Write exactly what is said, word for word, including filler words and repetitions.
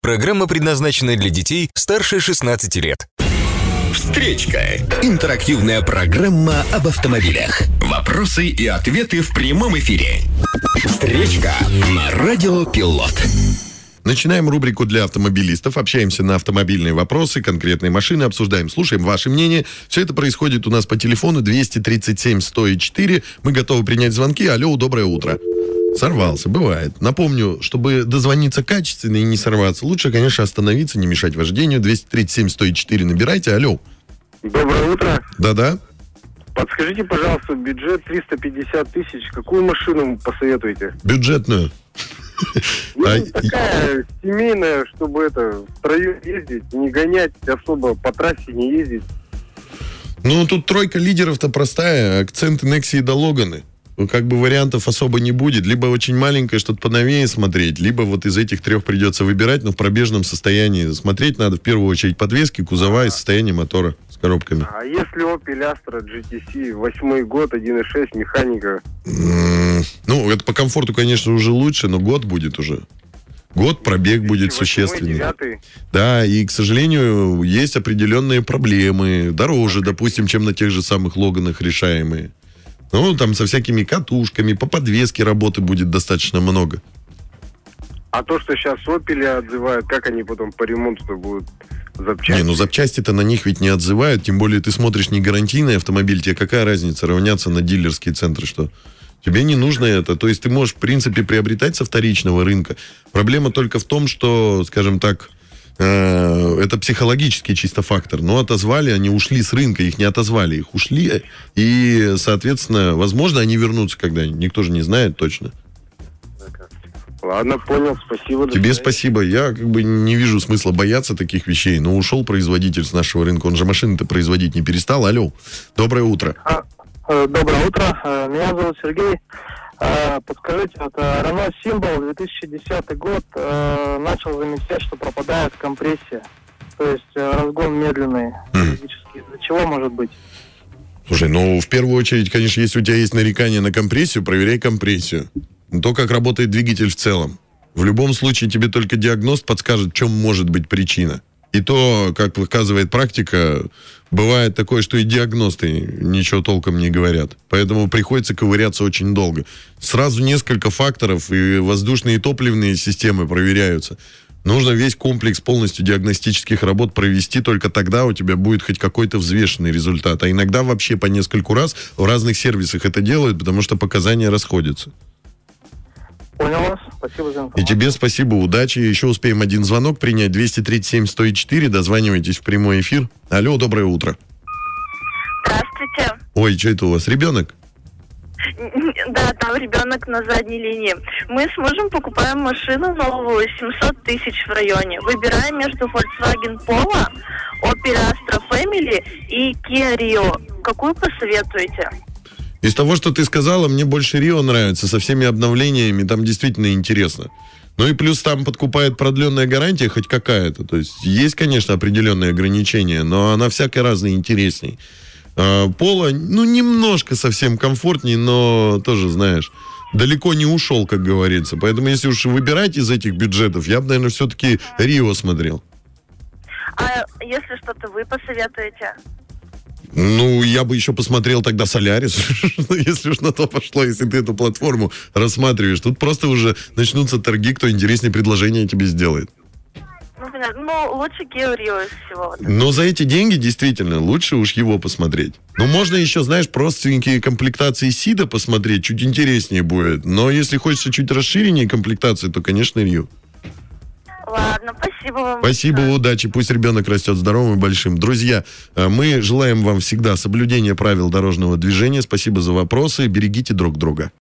Программа предназначена для детей старше шестнадцати лет. Встречка. Интерактивная программа об автомобилях. Вопросы и ответы в прямом эфире. Встречка на Радио Пилот. Начинаем рубрику для автомобилистов. Общаемся на автомобильные вопросы, конкретные машины обсуждаем, слушаем ваше мнение. Все это происходит у нас по телефону двести тридцать семь сто четыре. Мы готовы принять звонки. Алло, доброе утро. Сорвался, бывает. Напомню, чтобы дозвониться качественно и не сорваться, лучше, конечно, остановиться, не мешать вождению. двести тридцать семь сто четыре набирайте. Алло. Доброе утро. Да-да. Подскажите, пожалуйста, бюджет триста пятьдесят тысяч. Какую машину посоветуете? Бюджетную. Ну, а... такая семейная, чтобы это в строю ездить, не гонять, особо по трассе не ездить. Ну, тут тройка лидеров-то простая. Акценты Некси да Логаны. Ну, как бы вариантов особо не будет. Либо очень маленькое, что-то поновее смотреть, либо вот из этих трех придется выбирать, но в пробежном состоянии. Смотреть надо в первую очередь подвески, кузова а, и состояние мотора с коробками. А если Opel Astra джи ти си, восьмой год, один и шесть, механика? Mm, ну, это по комфорту, конечно, уже лучше, но год будет уже. Год, пробег будет существенный. девятый. Да, и, к сожалению, есть определенные проблемы. Дороже, допустим, чем на тех же самых Логанах решаемые. Ну, там со всякими катушками, по подвеске работы будет достаточно много. А то, что сейчас Opel отзывают, как они потом по ремонту-то будут запчасти? Не, ну запчасти-то на них ведь не отзывают, тем более ты смотришь не гарантийный автомобиль, тебе какая разница, равняться на дилерские центры, что? Тебе не нужно это, то есть ты можешь, в принципе, приобретать со вторичного рынка. Проблема только в том, что, скажем так, это психологический чисто фактор. Но отозвали, они ушли с рынка, их не отозвали, их ушли. И, соответственно, возможно, они вернутся когда-нибудь. Никто же не знает точно. Ладно, понял, спасибо. Тебе спасибо. Я как бы не вижу смысла бояться таких вещей. Но ушел производитель с нашего рынка. Он же машины-то производить не перестал. Алло, доброе утро. А, э, доброе утро. Меня зовут Сергей. Подскажите, вот Renault Symbol две тысячи десятый год э, начал замечать, что пропадает компрессия. То есть э, разгон медленный. Физически. Из-за чего может быть? Слушай, ну в первую очередь, конечно, если у тебя есть нарекание на компрессию, проверяй компрессию. То, как работает двигатель в целом. В любом случае тебе только диагност подскажет, в чем может быть причина. И то, как показывает практика, бывает такое, что и диагносты ничего толком не говорят. Поэтому приходится ковыряться очень долго. Сразу несколько факторов, и воздушные и топливные системы проверяются. Нужно весь комплекс полностью диагностических работ провести, только тогда у тебя будет хоть какой-то взвешенный результат. А иногда вообще по нескольку раз в разных сервисах это делают, потому что показания расходятся. Понял вас. Спасибо за информацию. И тебе спасибо, удачи. Еще успеем один звонок принять. двести тридцать семь сто четыре. Дозванивайтесь в прямой эфир. Алло, доброе утро. Здравствуйте. Ой, что это у вас, ребенок? Да, там ребенок на задней линии. Мы с мужем покупаем машину новую, семьсот тысяч в районе. Выбираем между Volkswagen Polo, Opel Astra Family и Kia Rio. Какую посоветуете? Из того, что ты сказала, мне больше Рио нравится, со всеми обновлениями, там действительно интересно. Ну и плюс там подкупает продленная гарантия хоть какая-то. То есть есть, конечно, определенные ограничения, но она всякой разной интересней. Поло, ну, немножко совсем комфортнее, но тоже, знаешь, далеко не ушел, как говорится. Поэтому если уж выбирать из этих бюджетов, я бы, наверное, все-таки Рио смотрел. А если что-то вы посоветуете? Ну, я бы еще посмотрел тогда Солярис, если уж на то пошло, если ты эту платформу рассматриваешь. Тут просто уже начнутся торги, кто интереснее предложение тебе сделает. Ну, понятно. Ну, лучше Kia Rio из всего. Но за эти деньги, действительно, лучше уж его посмотреть. Ну, можно еще, знаешь, простенькие комплектации Сида посмотреть, чуть интереснее будет. Но если хочется чуть расширеннее комплектации, то, конечно, Рио. Ладно, спасибо вам. Спасибо, большое. удачи. Пусть ребенок растет здоровым и большим. Друзья, мы желаем вам всегда соблюдения правил дорожного движения. Спасибо за вопросы. Берегите друг друга.